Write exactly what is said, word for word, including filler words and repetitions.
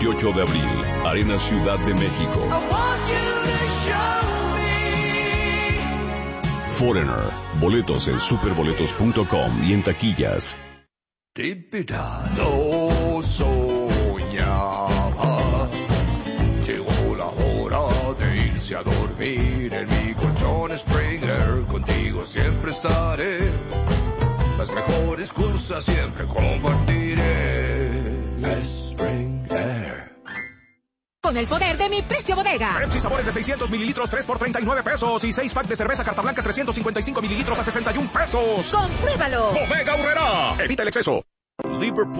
veintiocho de abril, Arena Ciudad de México. Foreigner. Boletos en superboletos punto com y en taquillas. No soñaba. Llegó la hora de irse a dormir en mi colchón Springer. Contigo siempre estaré. Las mejores cosas siempre compartiré. Springer. Con el poder de mi precio bodega. Pepsi sabores de seiscientos mililitros, tres por treinta y nueve pesos. Y seis pack de cerveza Carta Blanca trescientos cincuenta y cinco mililitros a sesenta y un pesos. ¡Compruébalo! Bodega Aurrerá. Evita el exceso. Liverpool